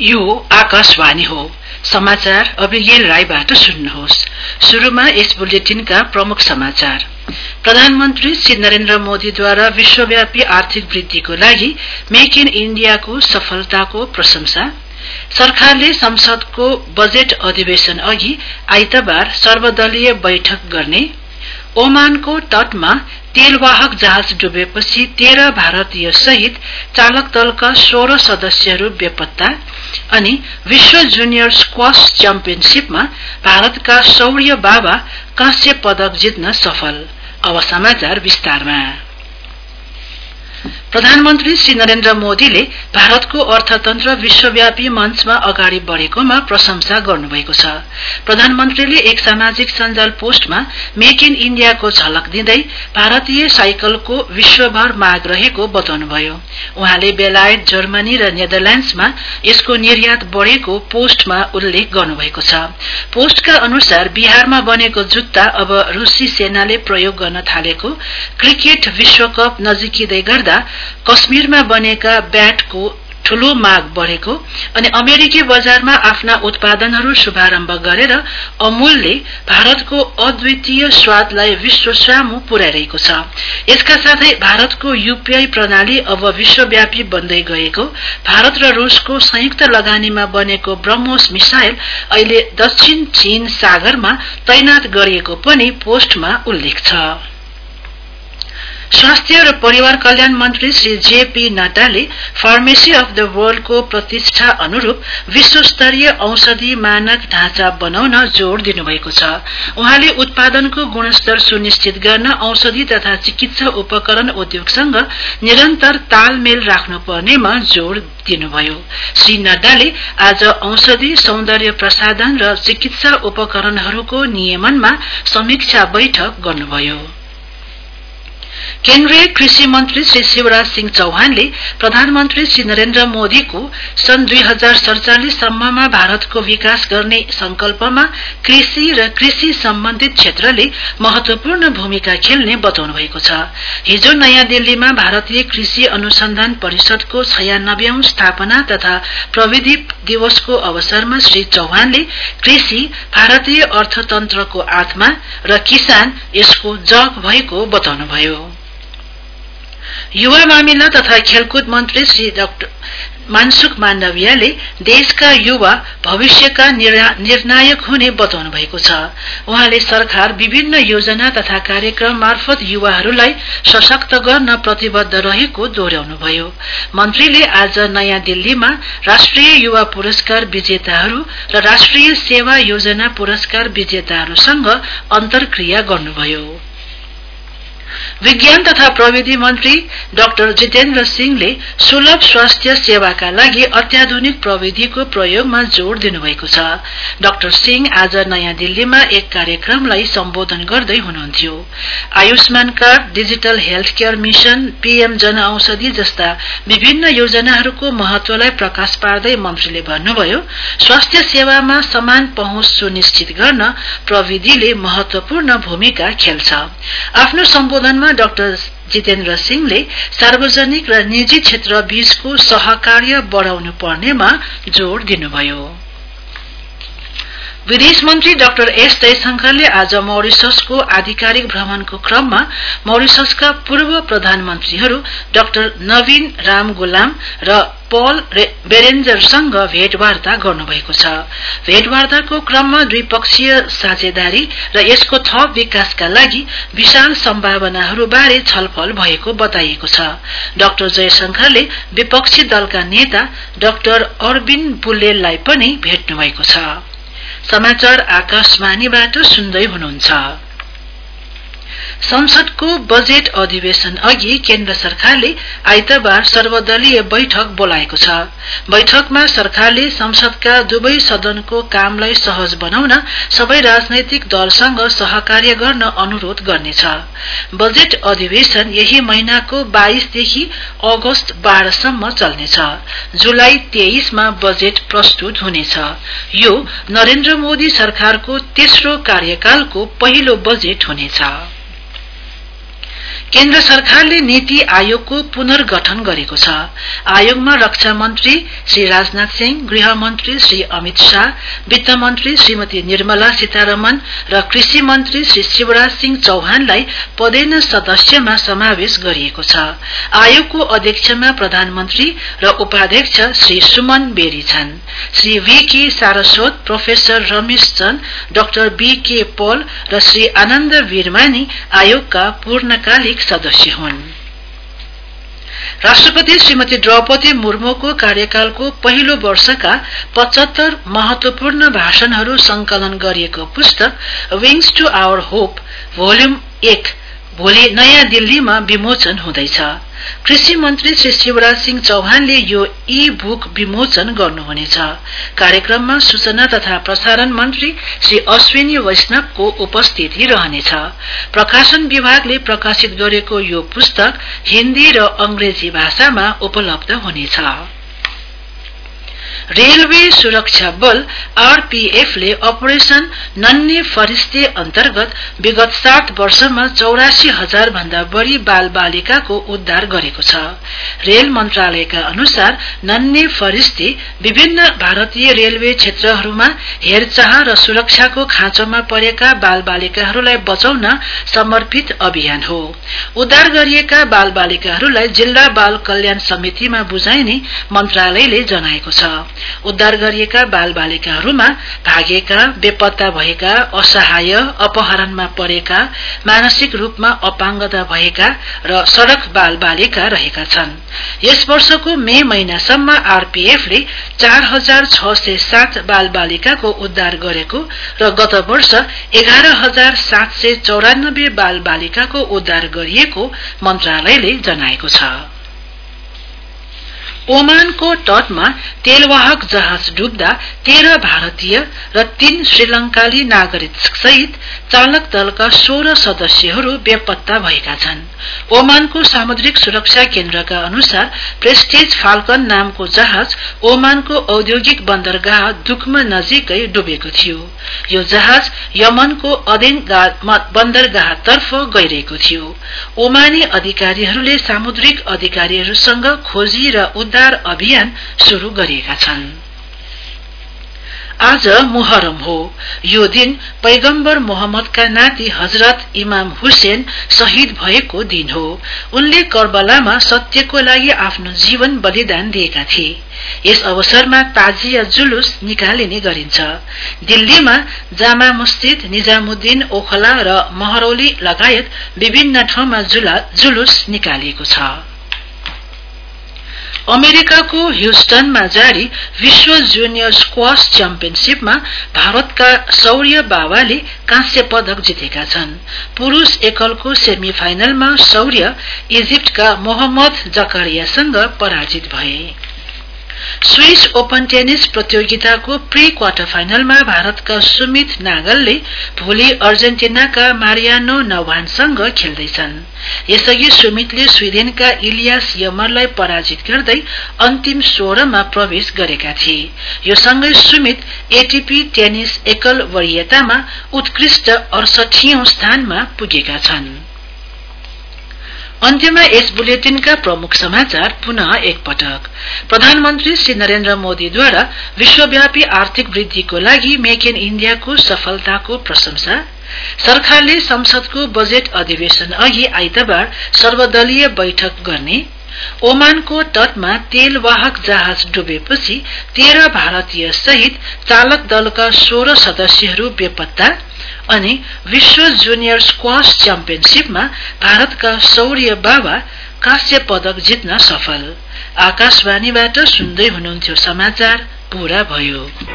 यो आकाशवाणी हो। समाचार अभिगेल राईबाट सुन्नुहोस्। सुरुमा यस बुलेटिनका प्रमुख समाचार। प्रधानमन्त्री श्री नरेन्द्र मोदीद्वारा विश्वव्यापी आर्थिक वृद्धिको लागि मेक इन इण्डियाको सफलताको प्रशंसा। सरकारले संसदको बजेट अधिवेशन अघि आइतबार सर्वदलीय बैठक गर्ने। ओमानको तटमा तेलवाहक जहाज डुबेपछि 13 भारतीय सहित चालक दलका 16 सदस्यहरू बेपत्ता। अनि विश्व जुनियर स्क्वाश च्याम्पियनशीपमा भारतका शौर्य बाबा कांस्य पदक जित्न सफल। अब समाचार विस्तारमा। प्रधानमन्त्री श्री नरेन्द्र मोदीले भारतको अर्थतन्त्र विश्वव्यापी मञ्चमा अगाडि बढेकोमा प्रशंसा गर्नुभएको छ। प्रधानमन्त्रीले एक सामाजिक सञ्जाल पोस्टमा मेक इन इण्डियाको झलक दिँदै भारतीय साइकलको विश्वभर माग रहेको बताउनुभयो। उहाँले बेलायत, जर्मनी र नेदरल्याण्ड्समा यसको निर्यात बढेको पोस्टमा उल्लेख गर्नुभएको छ। पोस्टका अनुसार बिहारमा बनेको जुत्ता अब रुसी सेनाले प्रयोग गर्न थालेको, क्रिकेट विश्वकप नजिकिँदै गर्दा कश्मीरमा बनेका ब्याटको ठूलो माग बढेको अनि अमेरिकी बजारमा आफ्ना उत्पादनहरू शुभारम्भ गरेर अमूलले भारतको अद्वितीय स्वादलाई विश्वसामु पुर्याइरहेको छ। यसका साथै भारतको यूपीआई प्रणाली अब विश्वव्यापी बन्दै गएको, भारत र रूसको संयुक्त लगानीमा बनेको ब्रह्मोस मिसाइल अहिले दक्षिण चीन सागरमा तैनात गरिएको पनि पोस्टमा उल्लेख छ। स्वास्थ्य र परिवार कल्याण मन्त्री श्री जेपी नड्डाले फार्मेसी अफ द वर्ल्डको प्रतिष्ठा अनुरूप विश्वस्तरीय औषधि मानक ढाँचा बनाउन जोड़ दिनुभएको छ। उहाँले उत्पादनको गुणस्तर सुनिश्चित गर्न औषधि तथा चिकित्सा उपकरण उद्योगसँग निरन्तर तालमेल राख्नुपर्नेमा जोड़ दिनुभयो। श्री नड्डाले आज औषधि, सौन्दर्य प्रसाधन र चिकित्सा उपकरणहरूको नियमनमा समीक्षा बैठक गर्नुभयो। केन्द्रीय कृषि मन्त्री श्री शिवराज सिंह चौहानले प्रधानमन्त्री श्री नरेन्द्र मोदीको सन् 2047 सम्ममा भारतको विकास गर्ने संकल्पमा कृषि र कृषि सम्बन्धित क्षेत्रले महत्वपूर्ण भूमिका खेल्ने बताउनु भएको छ। हिजो नयाँ दिल्लीमा भारतीय कृषि अनुसन्धान परिषदको 96औं स्थापना तथा प्रविधि दिवसको अवसरमा श्री चौहानले कृषि भारतीय अर्थतन्त्रको आत्मा र किसान यसको जग भएको बताउनुभयो। युवा मामिला तथा खेलकुद मन्त्री श्री डाक्टर मनसुख माण्डवियाले देशका युवा भविष्यका निर्णायक हुने बताउनु भएको छ। उहाँले सरकार विभिन्न योजना तथा कार्यक्रम मार्फत युवाहरूलाई सशक्त गर्न प्रतिबद्ध रहेको दोहोर्याउनुभयो। मन्त्रीले आज नयाँ दिल्लीमा राष्ट्रिय युवा पुरस्कार विजेताहरू र राष्ट्रिय सेवा योजना पुरस्कार विजेताहरूसँग अन्तर्क्रिया गर्नुभयो। विज्ञान तथा प्रविधि मन्त्री डाक्टर जितेन्द्र सिंहले सुलभ स्वास्थ्य सेवाका लागि अत्याधुनिक प्रविधिको प्रयोगमा जोड़ दिनुभएको छ। डाक्टर सिंह आज नयाँ दिल्लीमा एक कार्यक्रमलाई सम्बोधन गर्दै हुनुहुन्थ्यो। Ayushman card, digital health care mission, PM Janaushadhi जस्ता विभिन्न योजनाहरूको महत्वलाई प्रकाश पार्दै मन्त्रीले भन्नुभयो, स्वास्थ्य सेवामा समान पहुँच सुनिश्चित गर्न प्रविधिले महत्वपूर्ण भूमिका खेल्छ। आफ्नो सम्बोधनमा डाक्टर जितेन्द्र सिंहले सार्वजनिक र निजी क्षेत्र बीचको सहकार्य बढ़ाउनु पर्नेमा जोड़ दिनुभयो। विदेश मन्त्री डाक्टर एस जयशंकरले आज मौरिशसको आधिकारिक भ्रमणको क्रममा मौरिशसका पूर्व प्रधानमन्त्रीहरू डाक्टर नवीन रामगुलाम र पल बेरेन्जरसँग भेटवार्ता गर्नुभएको छ। भेटवार्ताको क्रममा द्विपक्षीय साझेदारी र यसको थप विकासका लागि विशाल सम्भावनाहरूबारे छलफल भएको बताइएको छ। डाक्टर जयशंकरले विपक्षी दलका नेता डाक्टर अरविन्द बुल्लेललाई पनि भेट्नु भएको छ। समाचार आकाशवाणीबाट सुन्दै हुनुहुन्छ। संसदको बजेट अधिवेशन अघि केन्द्र सरकारले आइतबार सर्वदलीय बैठक बोलाएको छ। बैठकमा सरकारले संसदका दुवै सदनको कामलाई सहज बनाउन सबै राजनैतिक दलसँग सहकार्य गर्न अनुरोध गर्नेछ। बजेट अधिवेशन यही महिनाको 22 देखि अगस्त 12 सम्म चल्नेछ। जुलाई 23 मा बजेट प्रस्तुत हुनेछ। यो नरेन्द्र मोदी सरकारको तेस्रो कार्यकालको पहिलो बजेट हुनेछ। केन्द्र सरकारले नीति आयोगको पुनर्गठन गरेको छ। आयोगमा रक्षा मन्त्री श्री राजनाथ सिंह, गृह मन्त्री श्री अमित शाह, वित्त मन्त्री श्रीमती निर्मला सीतारमण र कृषि मन्त्री श्री शिवराज सिंह चौहानलाई पदेन सदस्यमा समावेश गरिएको छ। आयोगको अध्यक्षमा प्रधानमन्त्री र उपाध्यक्ष श्री सुमन बेरी छन्। Shri V K Saraswat, professor Ramesh Chand, doctor B K Paul र श्री आनन्द वीरमानी आयोगका पूर्णकालिक सदस्य हुन्। राष्ट्रपति श्रीमती द्रौपदी मुर्मुको कार्यकालको पहिलो वर्षका 75 महत्वपूर्ण भाषणहरू संकलन गरिएको पुस्तक wings to our hope volume 1 भोलि नयाँ दिल्लीमा विमोचन हुँदैछ। कृषि मन्त्री श्री शिवराज सिंह चौहानले यो ई बुक विमोचन गर्नुहुनेछ। कार्यक्रममा सूचना तथा प्रसारण मन्त्री श्री अश्विनी वैष्णवको उपस्थिति रहनेछ। प्रकाशन विभागले प्रकाशित गरेको यो पुस्तक हिन्दी र अंग्रेजी भाषामा उपलब्ध हुनेछ। रेलवे सुरक्षा बल आरपीएफ ले अपरेशन नन्हे फरिस्ते अन्तर्गत विगत 7 वर्षमा 84,000 भन्दा बढ़ी बाल बालिकाको उद्धार गरेको छ। रेल मन्त्रालयका अनुसार नन्हे फरिस्ते विभिन्न भारतीय रेलवे क्षेत्रहरूमा हेरचाह र सुरक्षाको खाँचोमा परेका बाल बालिकाहरूलाई बचाउन समर्पित अभियान हो। उद्धार गरिएका बाल बालिकाहरूलाई जिल्ला बाल कल्याण समितिमा बुझाइने मन्त्रालयले जनाएको छ। उद्धार गरिएका बाल बालिकाहरूमा भागेका, बेपत्ता भएका, असहाय, अपहरणमा परेका, मानसिक रूपमा अपाङ्गता भएका र सड़क बाल बालिका रहेका छन्। यस वर्षको मे महिनासम्म आरपीएफले 4,607 बाल बालिकाको उद्धार गरेको र गत वर्ष 11,794 बाल बालिकाको उद्धार गरिएको मन्त्रालयले जनाएको छ। ओमानको तटमा तेलवाहक जहाज डुब्दा 13 भारतीय र 3 श्रीलंकाली नागरिक सहित चालक दलका 16 सदस्यहरू बेपत्ता भएका छन्। ओमानको सामुद्रिक सुरक्षा केन्द्रका अनुसार प्रेस्टिज फाल्कन नामको जहाज ओमानको औद्योगिक बन्दरगाह दुक्म नजिकै डुबेको थियो। यो जहाज यमनको अदेन बन्दरगाहतर्फ गइरहेको थियो। ओमानी अधिकारीहरूले सामुद्रिक अधिकारीहरूसँग खोजी र उद्धार अभियान शुरू गरेका छन्। आज मुहर्रम हो। यो दिन पैगम्बर मोहम्मदका नाति हजरत इमाम हुसेन शहीद भएको दिन हो। उनले करबलामा सत्यको लागि आफ्नो जीवन बलिदान दिएका थिए। यस अवसरमा ताजिया जुलुस निकालिने गरिन्छ। दिल्लीमा जामा मस्जिद, निजामुद्दिन, ओखला र महरौली लगायत विभिन्न ठाउँमा जुलुस निकालिएको छ। अमेरिकाको ह्युस्टनमा जारी विश्व जुनियर स्क्वाश च्याम्पियनशीपमा भारतका शौर्य बाबाले कांस्य पदक जितेका छन्। पुरुष एकलको सेमी फाइनलमा शौर्य इजिप्टका मोहम्मद जकारियासँग पराजित भए। स्विस ओपन टेनिस प्रतियोगिताको प्री क्वार्टर फाइनलमा भारतका सुमित नागलले भोलि अर्जेन्टिनाका मारियानो नवानसँग खेल्दैछन्। यसअघि सुमितले स्विडेनका इलियास यमरलाई पराजित गर्दै अन्तिम 16 मा प्रवेश गरेका थिए। यो सँगै सुमित एटीपी टेनिस एकल वरीयतामा उत्कृष्ट 68औं स्थानमा पुगेका छन्। अन्त्यमा यस बुलेटिनका प्रमुख समाचार पुनः एकपटक। प्रधानमन्त्री श्री नरेन्द्र मोदीद्वारा विश्वव्यापी आर्थिक वृद्धिको लागि मेक इन इण्डियाको सफलताको प्रशंसा। सरकारले संसदको बजेट अधिवेशन अघि आइतबार सर्वदलीय बैठक गर्ने। ओमानको तटमा तेलवाहक जहाज डुबेपछि 13 भारतीय सहित चालक दलका 16 सदस्यहरू बेपत्ता। अनि विश्व जुनियर स्क्वाश च्याम्पियनशीपमा भारतका शौर्य बाबा कांस्य पदक जित्न सफल। आकाशवाणीबाट सुन्दै हुनुहुन्थ्यो समाचार पूरा भयो।